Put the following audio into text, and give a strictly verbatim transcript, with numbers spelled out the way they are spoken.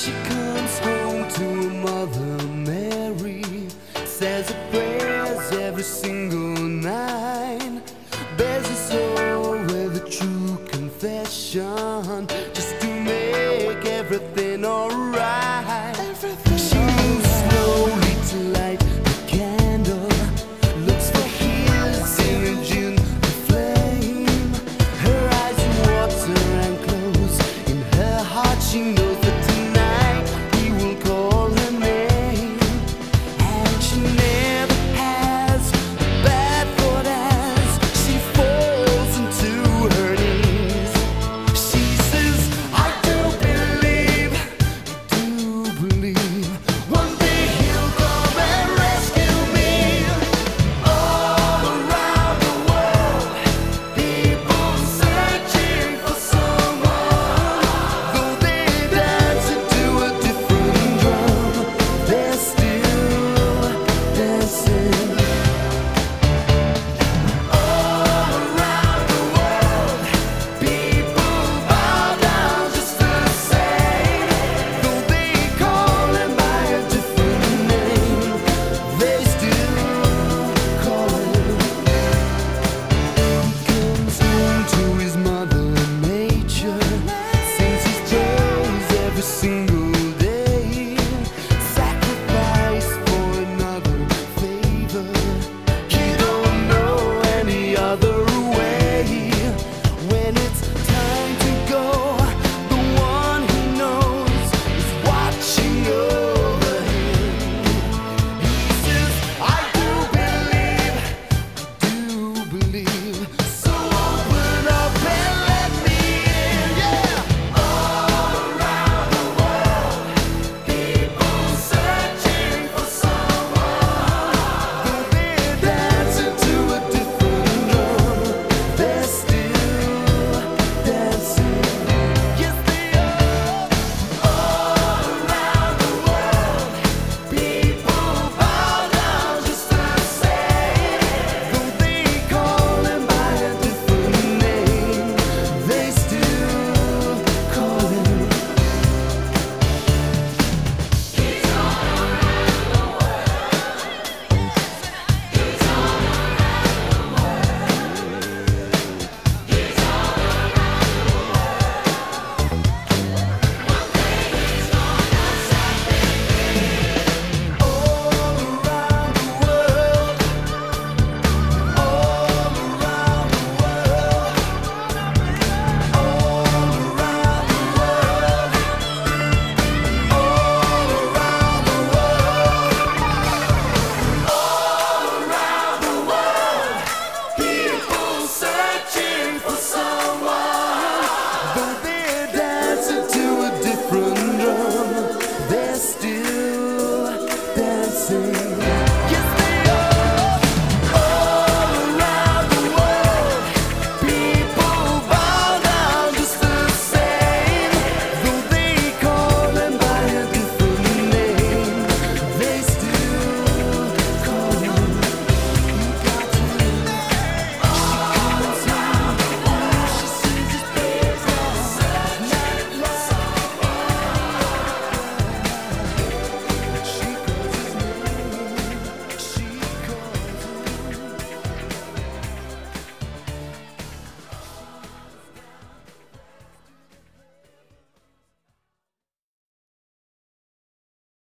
she comes home to Mother Mary, says her prayers every single night, bears her soul with a true confession, just to make everything alright. She moves slowly to light the candle, looks for his image in the flame. Her eyes water and close, in her heart she knows that